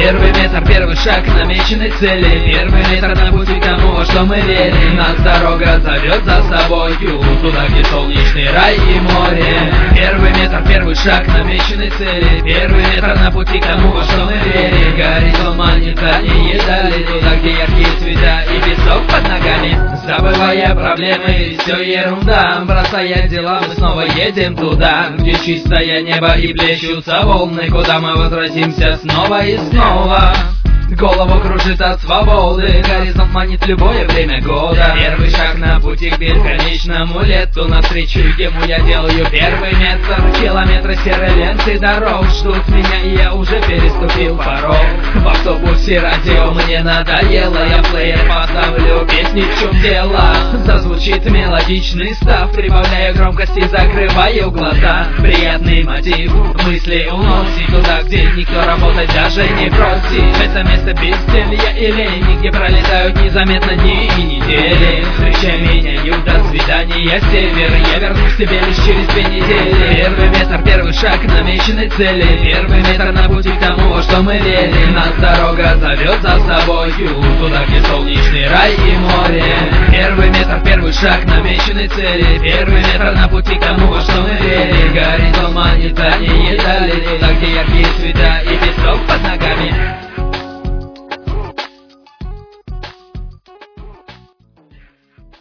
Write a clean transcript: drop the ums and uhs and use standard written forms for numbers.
Первый метр, первый шаг к намеченной цели. Первый метр на пути к тому, во что мы верим. Нас дорога зовет за собою, туда, где солнечный рай и море. Первый метр, первый шаг к намеченной цели. Первый метр на пути к тому, во что мы верим. Горизонт манит дальние дали, туда, где яркие цвета и песок под ногами. Забывая проблемы, все ерунда. Бросая дела, мы снова едем туда, где чистое небо и плещутся волны, куда мы возвратимся снова и снова. Голову кружит от свободы, горизонт манит любое время года. Первый шаг на пути к бесконечному лету, навстречу ему я делаю первый метр. Километры серой ленты дорог ждут меня, и я уже переступил порог. В автобусе радио мне надоело, я в плеер поставлю песни, в чем дело. Зазвучит мелодичный став, прибавляю громкости, закрываю глаза. Приятный мотив, мысли уносит туда, где никто работать даже не просит. Это место безделья и лени, где пролетают незаметно дни и недели. Встречай меня, юг, до свидания, север. Я вернусь к тебе лишь через 2 недели. Первый метр, первый шаг к намеченной цели. Первый метр на пути к тому, во что мы верим. Нас дорога зовет за собою, туда, где солнечный рай и море. Первый метр, первый шаг к намеченной цели. Первый метр на пути к тому, во что мы верим. Горизонт манит дальние